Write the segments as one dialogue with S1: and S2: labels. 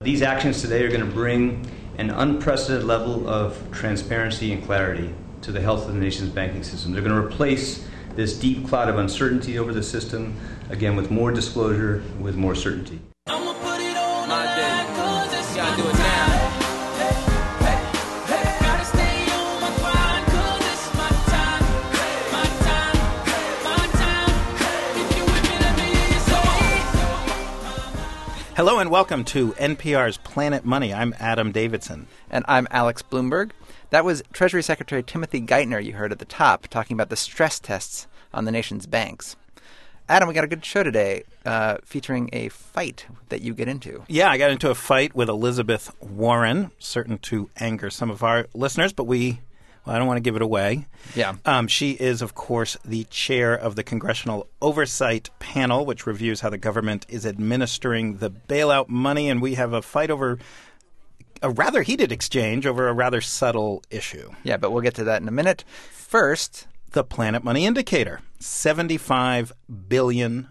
S1: These actions today are going to bring an unprecedented level of transparency and clarity to the health of the nation's banking system. They're going to replace this deep cloud of uncertainty over the system, again, with more disclosure, with more certainty.
S2: I'm gonna put it on my day, 'cause it's gotta do it now. Gotta stay on my grind, 'cause it's my time. My time, my time. If you with me, let me hear you say.
S3: Hello and welcome to NPR's Planet Money. I'm Adam Davidson.
S4: And I'm Alex Blumberg. That was Treasury Secretary Timothy Geithner you heard at the top, talking about the stress tests on the nation's banks. Adam, we got a good show today featuring a fight that you get into.
S3: Yeah, I got into a fight with Elizabeth Warren, certain to anger some of our listeners, but I don't want to give it away.
S4: Yeah.
S3: She is, of course, the chair of the Congressional Oversight Panel, which reviews how the government is administering the bailout money, and we have a fight over a rather heated exchange over a rather subtle issue.
S4: Yeah, but we'll get to that in a minute. First,
S3: the Planet Money Indicator, $75 billion.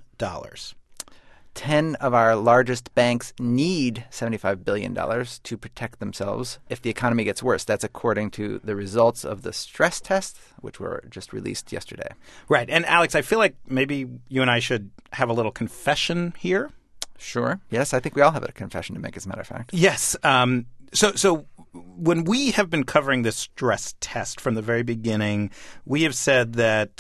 S4: 10 of our largest banks need $75 billion to protect themselves if the economy gets worse. That's according to the results of the stress test, which were just released yesterday. Right.
S3: And Alex, I feel like maybe you and I should have a little confession here.
S4: Sure. Yes, I think we all have a confession to make, as a matter of fact.
S3: Yes. So when we have been covering this stress test from the very beginning, we have said that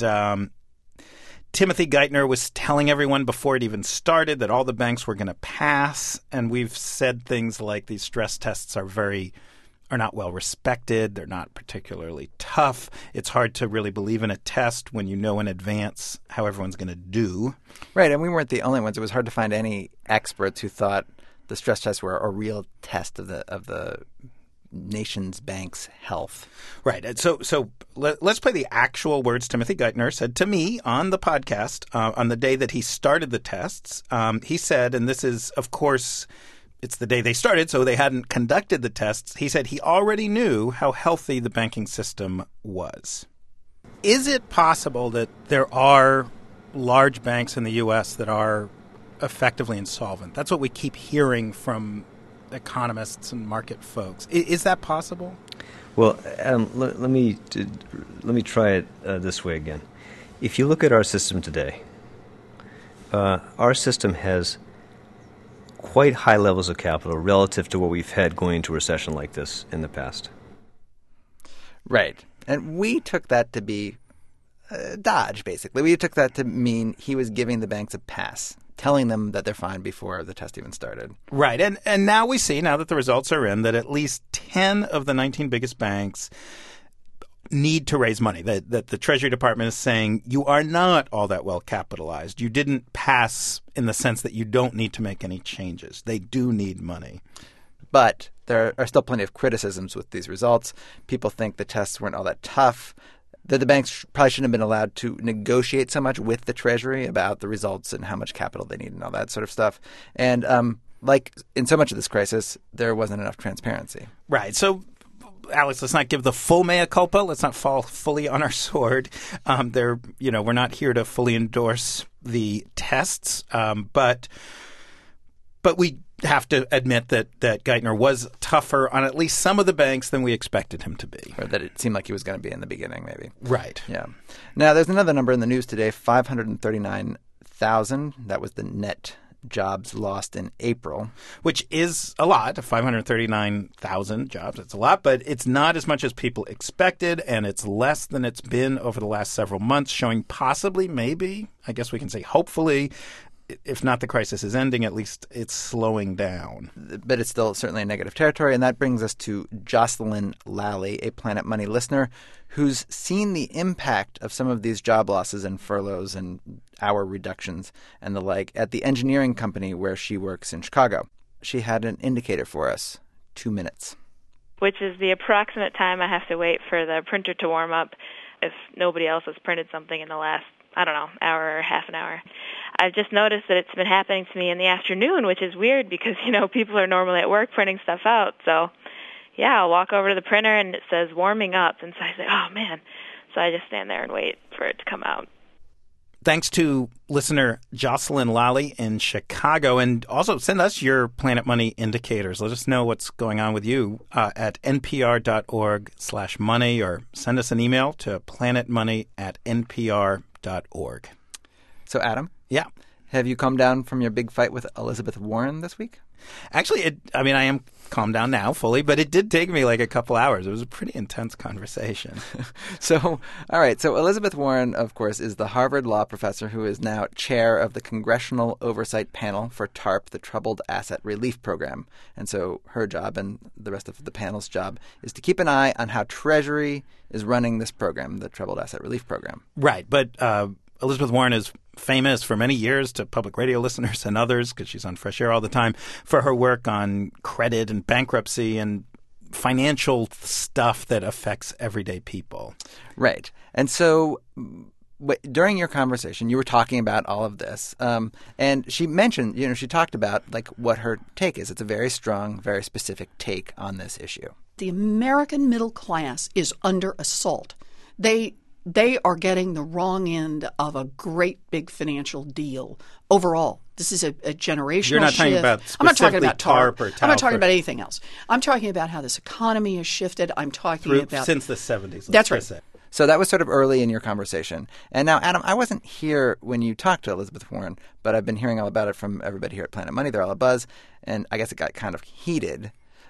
S3: Timothy Geithner was telling everyone before it even started that all the banks were going to pass. And we've said things like these stress tests are not well respected. They're not particularly tough. It's hard to really believe in a test when you know in advance how everyone's going to do.
S4: Right. And we weren't the only ones. It was hard to find any experts who thought the stress tests were a real test of the nation's bank's health.
S3: Right. So let's play the actual words Timothy Geithner said to me on the podcast on the day that he started the tests. He said, and this is, of course, it's the day they started, so they hadn't conducted the tests. He said he already knew how healthy the banking system was. Is it possible that there are large banks in the U.S. that are effectively insolvent? That's what we keep hearing from economists and market folks. Is that possible?
S5: Well, let me try it this way again. If you look at our system today, our system has quite high levels of capital relative to what we've had going into a recession like this in the past.
S4: Right. And we took that to be dodge, basically. We took that to mean he was giving the banks a pass, telling them that they're fine before the test even started.
S3: Right. And now we see, now that the results are in, that at least 10 of the 19 biggest banks need to raise money, that the Treasury Department is saying you are not all that well capitalized. You didn't pass in the sense that you don't need to make any changes. They do need money.
S4: But there are still plenty of criticisms with these results. People think the tests weren't all that tough, that the banks probably shouldn't have been allowed to negotiate so much with the Treasury about the results and how much capital they need and all that sort of stuff. And like in so much of this crisis, there wasn't enough transparency.
S3: Right. So, Alex, let's not give the full mea culpa. Let's not fall fully on our sword. We're not here to fully endorse the tests, but we have to admit that Geithner was tougher on at least some of the banks than we expected him to be.
S4: Or that it seemed like he was going to be in the beginning, maybe.
S3: Right.
S4: Yeah. Now, there's another number in the news today, 539,000. That was the net jobs lost in April.
S3: Which is a lot, 539,000 jobs. It's a lot, but it's not as much as people expected, and it's less than it's been over the last several months, showing possibly, maybe, I guess we can say hopefully, if not the crisis is ending, at least it's slowing down.
S4: But it's still certainly in negative territory. And that brings us to Jocelyn Lally, a Planet Money listener who's seen the impact of some of these job losses and furloughs and hour reductions and the like at the engineering company where she works in Chicago. She had an indicator for us, 2 minutes.
S6: Which is the approximate time I have to wait for the printer to warm up if nobody else has printed something in the last, hour or half an hour. I've just noticed that it's been happening to me in the afternoon, which is weird because, people are normally at work printing stuff out. So, yeah, I'll walk over to the printer and it says warming up. And so I say, oh, man. So I just stand there and wait for it to come out.
S3: Thanks to listener Jocelyn Lally in Chicago. And also send us your Planet Money indicators. Let us know what's going on with you at npr.org/money, or send us an email to planetmoney@npr.org.
S4: So, Adam,
S3: Yeah.
S4: have you come down from your big fight with Elizabeth Warren this week?
S3: Actually, I am calmed down now fully, but it did take me like a couple hours. It was a pretty intense conversation.
S4: So, all right. So Elizabeth Warren, of course, is the Harvard law professor who is now chair of the Congressional Oversight Panel for TARP, the Troubled Asset Relief Program. And so her job and the rest of the panel's job is to keep an eye on how Treasury is running this program, the Troubled Asset Relief Program.
S3: Right. But Elizabeth Warren is famous for many years to public radio listeners and others, because she's on Fresh Air all the time, for her work on credit and bankruptcy and financial stuff that affects everyday people.
S4: Right. And so during your conversation, you were talking about all of this. And she mentioned, she talked about like what her take is. It's a very strong, very specific take on this issue.
S7: The American middle class is under assault. They are getting the wrong end of a great big financial deal overall. This is a generational shift.
S3: You're not talking about
S7: I'm not talking
S3: specifically
S7: about TARP
S3: or
S7: I'm not
S3: TALF
S7: talking about anything else. I'm talking about how this economy has shifted. I'm talking about
S3: since the 70s.
S7: That's right.
S3: Say.
S4: So that was sort of early in your conversation. And now, Adam, I wasn't here when you talked to Elizabeth Warren, but I've been hearing all about it from everybody here at Planet Money. They're all a buzz. And I guess it got kind of heated.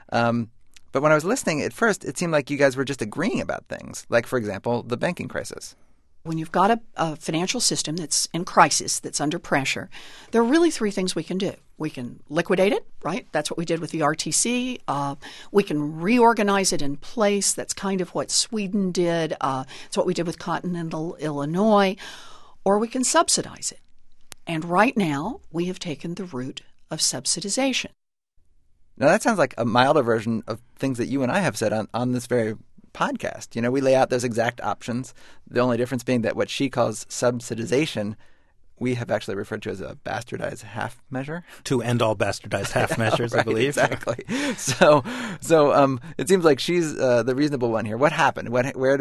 S4: But when I was listening at first, it seemed like you guys were just agreeing about things, like, for example, the banking crisis.
S7: When you've got a financial system that's in crisis, that's under pressure, there are really three things we can do. We can liquidate it, right? That's what we did with the RTC. We can reorganize it in place. That's kind of what Sweden did. It's what we did with Continental Illinois. Or we can subsidize it. And right now, we have taken the route of subsidization.
S4: Now, that sounds like a milder version of things that you and I have said on this very podcast. We lay out those exact options. The only difference being that what she calls subsidization, we have actually referred to as a bastardized half measure.
S3: To end all bastardized half measures,
S4: Right,
S3: I believe.
S4: Exactly. So it seems like she's the reasonable one here. What happened? What was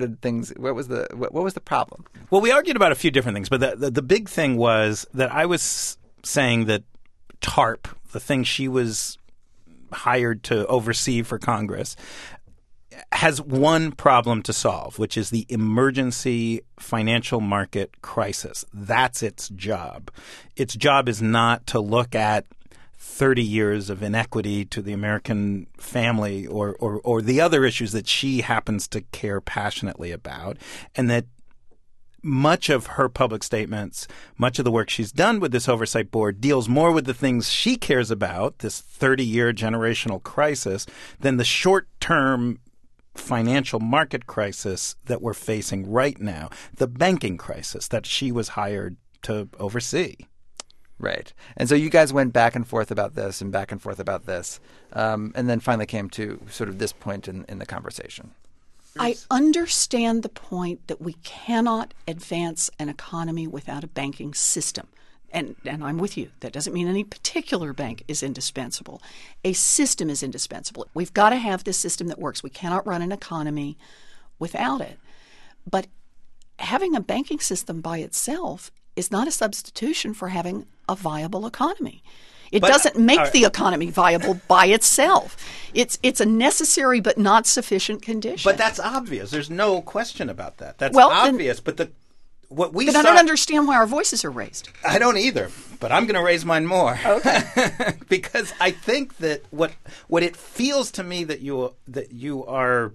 S4: the problem?
S3: Well, we argued about a few different things, but the big thing was that I was saying that TARP, the thing she was hired to oversee for Congress, has one problem to solve, which is the emergency financial market crisis. That's its job. Its job is not to look at 30 years of inequity to the American family or the other issues that she happens to care passionately about, and that much of her public statements, much of the work she's done with this oversight board deals more with the things she cares about, this 30-year generational crisis, than the short-term financial market crisis that we're facing right now, the banking crisis that she was hired to oversee.
S4: Right. And so you guys went back and forth about this and back and forth about this, and then finally came to sort of this point in the conversation.
S7: I understand the point that we cannot advance an economy without a banking system. And I'm with you. That doesn't mean any particular bank is indispensable. A system is indispensable. We've got to have this system that works. We cannot run an economy without it. But having a banking system by itself is not a substitution for having a viable economy. It doesn't make the economy viable by itself. It's a necessary but not sufficient condition.
S3: But that's obvious. There's no question about that. That's
S7: Well,
S3: obvious. But what we
S7: But
S3: saw,
S7: I don't understand why our voices are raised.
S3: I don't either, but I'm going to raise mine more. Okay. Because I think that what it feels to me that you are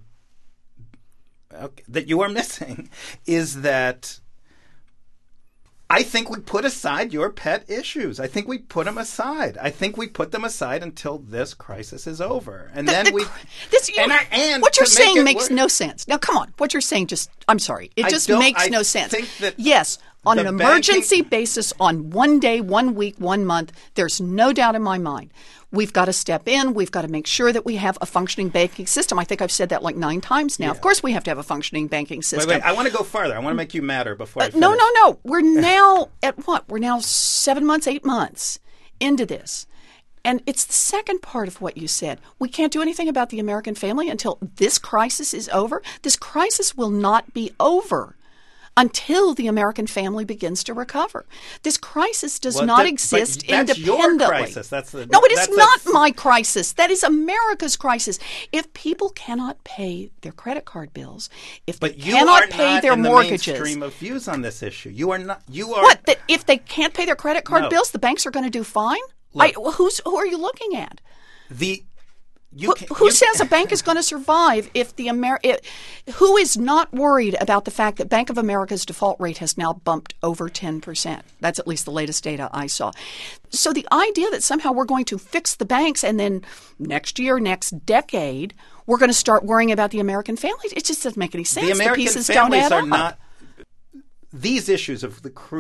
S3: missing is that I think we put aside your pet issues. I think we put them aside. I think we put them aside until this crisis is over, and then we.
S7: What you're saying makes no sense. Now, come on. What you're saying I'm sorry. It just makes no sense.
S3: Think that
S7: yes, on an emergency basis, on 1 day, 1 week, 1 month, there's no doubt in my mind. We've got to step in. We've got to make sure that we have a functioning banking system. I think I've said that like 9 times now. Yeah. Of course we have to have a functioning banking system.
S3: Wait. I want to go farther. I want to make you madder before I finish.
S7: No. We're now at what? We're now 7 months, 8 months into this. And it's the second part of what you said. We can't do anything about the American family until this crisis is over. This crisis will not be over until the American family begins to recover. This crisis does
S3: Well,
S7: not
S3: but
S7: exist
S3: that's your
S7: independently.
S3: crisis. That's the-
S7: no, it is
S3: that's
S7: not my crisis. That is America's crisis. If people cannot pay their credit card bills, if
S3: But
S7: they
S3: you
S7: cannot
S3: are
S7: pay
S3: not
S7: their
S3: in the
S7: mortgages,
S3: mainstream of views on this issue. You are not. You are
S7: what? That if they can't pay their credit card
S3: No.
S7: bills, the banks are going to do fine?
S3: Look.
S7: Who are you looking at?
S3: the.
S7: Who says a bank is going to survive if the who is not worried about the fact that Bank of America's default rate has now bumped over 10%? That's at least the latest data I saw. So the idea that somehow we're going to fix the banks and then next year, next decade, we're going to start worrying about the American families, it just doesn't make any sense.
S3: The American
S7: pieces
S3: families
S7: don't add
S3: are
S7: up.
S3: not. These issues of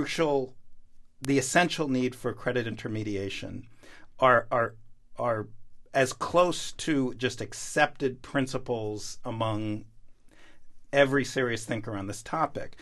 S3: the essential need for credit intermediation are as close to just accepted principles among every serious thinker on this topic.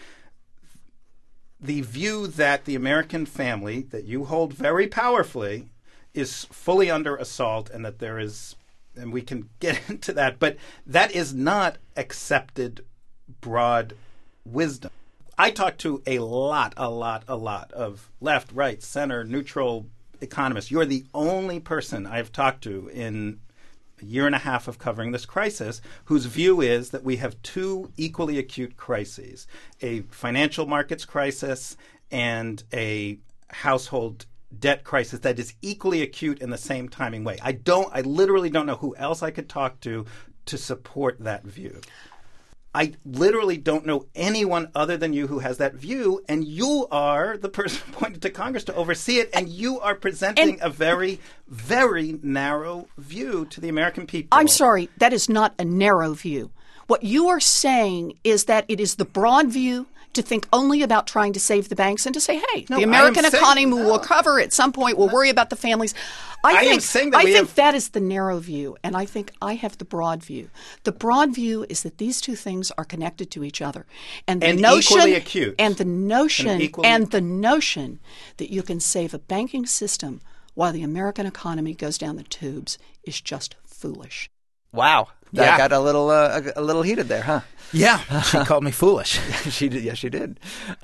S3: The view that the American family, that you hold very powerfully, is fully under assault and that there is, and we can get into that, but that is not accepted broad wisdom. I talk to a lot of left, right, center, neutral economists. You're the only person I've talked to in a year and a half of covering this crisis whose view is that we have two equally acute crises, a financial markets crisis and a household debt crisis that is equally acute in the same timing way. I literally don't know who else I could talk to support that view. I literally don't know anyone other than you who has that view, and you are the person appointed to Congress to oversee it, and you are presenting a very, very narrow view to the American people.
S7: I'm sorry, that is not a narrow view. What you are saying is that it is the broad view to think only about trying to save the banks and to say, hey,
S3: No,
S7: the American
S3: I am saying-
S7: economy will
S3: no.
S7: recover at some point. We'll worry about the families.
S3: I am saying that
S7: I
S3: we
S7: think
S3: have-
S7: that is the narrow view, and I think I have the broad view. The broad view is that these two things are connected to each other, and the
S3: And
S7: notion
S3: equally acute.
S7: and the notion
S3: And equally-
S7: and the notion that you can save a banking system while the American economy goes down the tubes is just foolish.
S4: Wow. That
S3: Yeah.
S4: got a little heated there, huh?
S3: Yeah, she called me foolish.
S4: She did. Yes, she did.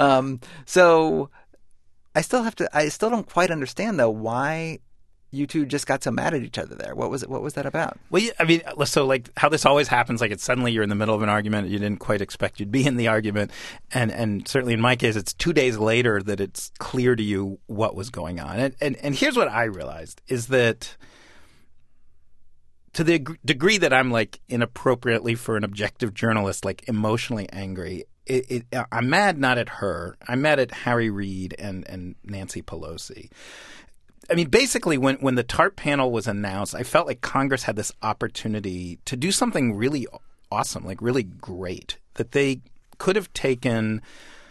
S4: So I still don't quite understand, though, why you two just got so mad at each other there. What was that about?
S3: Well, I mean, so like how this always happens, like it's suddenly you're in the middle of an argument, you didn't quite expect you'd be in the argument, and certainly in my case, it's 2 days later that it's clear to you what was going on. And here's what I realized is that to the degree that I'm like inappropriately for an objective journalist, like emotionally angry, I'm mad not at her. I'm mad at Harry Reid and Nancy Pelosi. I mean, basically, when the TARP panel was announced, I felt like Congress had this opportunity to do something really awesome, like really great, that they could have taken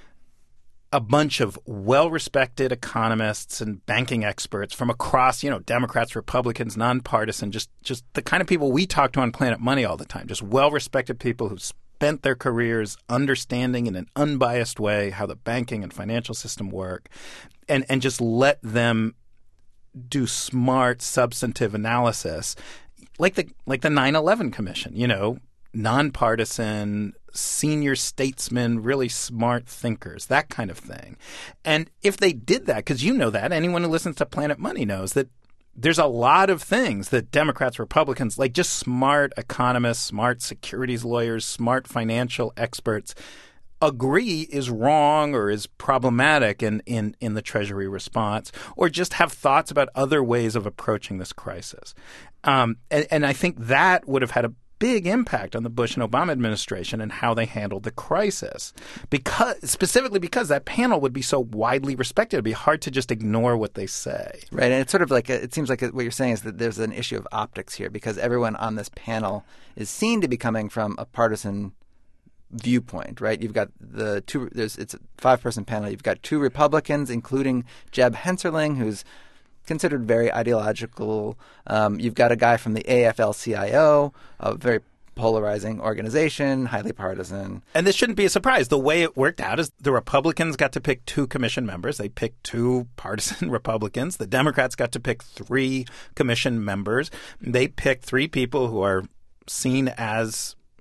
S3: a bunch of well-respected economists and banking experts from across, Democrats, Republicans, nonpartisan, just the kind of people we talk to on Planet Money all the time, just well-respected people who spent their careers understanding in an unbiased way how the banking and financial system work, and just let them do smart, substantive analysis, like the 9/11 Commission, nonpartisan, senior statesmen, really smart thinkers, that kind of thing. And if they did that, because that, anyone who listens to Planet Money knows that there's a lot of things that Democrats, Republicans, like just smart economists, smart securities lawyers, smart financial experts agree is wrong or is problematic in the Treasury response, or just have thoughts about other ways of approaching this crisis. And I think that would have had a big impact on the Bush and Obama administration and how they handled the crisis, specifically because that panel would be so widely respected. It'd be hard to just ignore what they say.
S4: Right, and it's sort of like it seems like what you're saying is that there's an issue of optics here because everyone on this panel is seen to be coming from a partisan viewpoint, right? You've got it's a 5-person panel. You've got 2 Republicans, including Jeb Hensarling, who's considered very ideological. You've got a guy from the AFL-CIO, a very polarizing organization, highly partisan.
S3: And this shouldn't be a surprise. The way it worked out is the Republicans got to pick 2 commission members. They picked 2 partisan Republicans. The Democrats got to pick 3 commission members. They picked 3 people who are seen as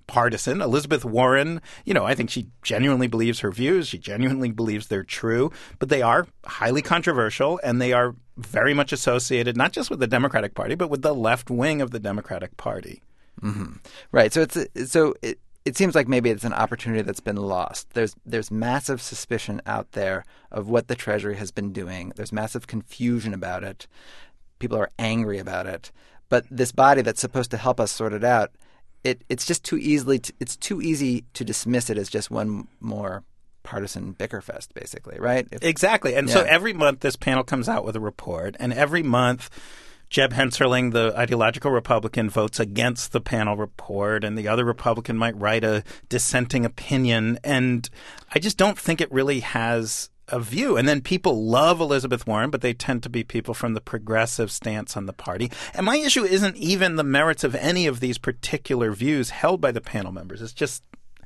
S3: partisan. Elizabeth Warren, I think she genuinely believes her views. She genuinely believes they're true. But they are highly controversial, and they are very much associated not just with the Democratic Party, but with the left wing of the Democratic Party.
S4: Mm-hmm. Right. So it seems like maybe it's an opportunity that's been lost. There's massive suspicion out there of what the Treasury has been doing. There's massive confusion about it. People are angry about it. But this body that's supposed to help us sort it out, it's just too easy to dismiss it as just one more partisan bickerfest, basically, right?
S3: Exactly. And so every month this panel comes out with a report, and every month Jeb Hensarling, the ideological Republican, votes against the panel report, and the other Republican might write a dissenting opinion. And I just don't think it really has a view. And then people love Elizabeth Warren, but they tend to be people from the progressive stance on the party. And my issue isn't even the merits of any of these particular views held by the panel members. It's just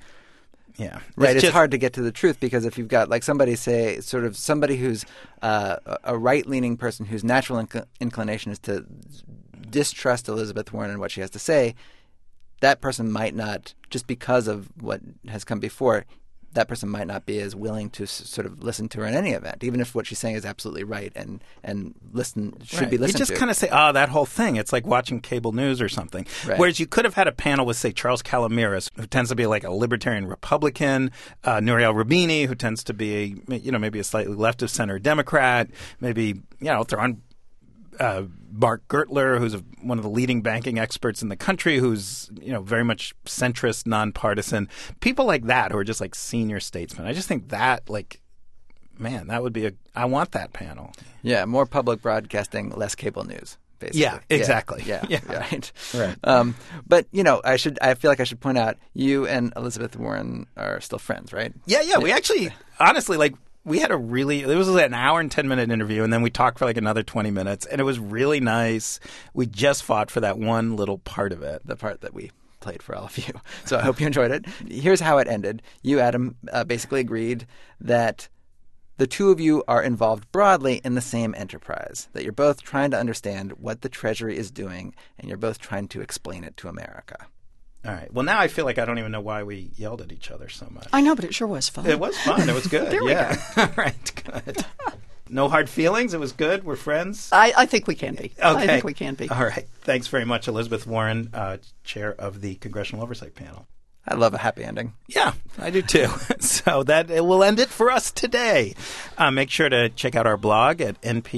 S4: right. It's hard to get to the truth, because if you've got like somebody who's a right-leaning person whose natural inclination is to distrust Elizabeth Warren and what she has to say, that person might not, just because of what has come before, that person might not be as willing to sort of listen to her in any event, even if what she's saying is absolutely right and should be listened to.
S3: You just kind of say, that whole thing. It's like watching cable news or something. Right. Whereas you could have had a panel with, say, Charles Calamiris, who tends to be like a libertarian Republican, Nouriel Roubini, who tends to be maybe a slightly left of center Democrat, maybe throw on Mark Gertler, who's one of the leading banking experts in the country, who's very much centrist, nonpartisan. People like that who are just like senior statesmen. I just think that that would be I want that panel.
S4: Yeah, more public broadcasting, less cable news. Basically.
S3: Yeah, exactly.
S4: Yeah, right.
S3: Right.
S4: But I feel like I should point out, you and Elizabeth Warren are still friends, right?
S3: Yeah. We actually, honestly, we had it was an hour and 10-minute interview, and then we talked for another 20 minutes, and it was really nice. We just fought for that one little part of it.
S4: The part that we played for all of you. So I hope you enjoyed it. Here's how it ended. You, Adam, basically agreed that the two of you are involved broadly in the same enterprise, that you're both trying to understand what the Treasury is doing, and you're both trying to explain it to America.
S3: All right. Well, now I feel like I don't even know why we yelled at each other so much.
S7: I know, but it sure was fun.
S3: It was fun. It was good.
S7: There we go.
S3: All right. Good. No hard feelings. It was good. We're friends.
S7: I think we can be.
S3: Okay.
S7: I think we can be.
S3: All right. Thanks very much, Elizabeth Warren, chair of the Congressional Oversight Panel.
S4: I love a happy ending.
S3: Yeah, I do too. So that will end it for us today. Make sure to check out our blog at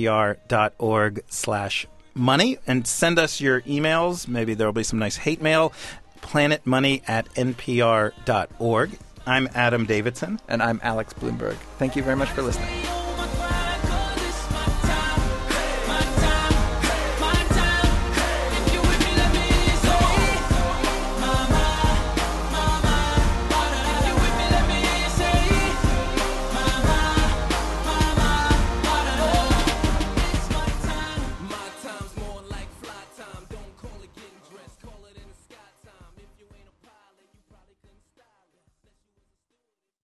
S3: npr.org/money and send us your emails. Maybe there will be some nice hate mail. planetmoney@npr.org. I'm Adam Davidson.
S4: And I'm Alex Bloomberg. Thank you very much for listening.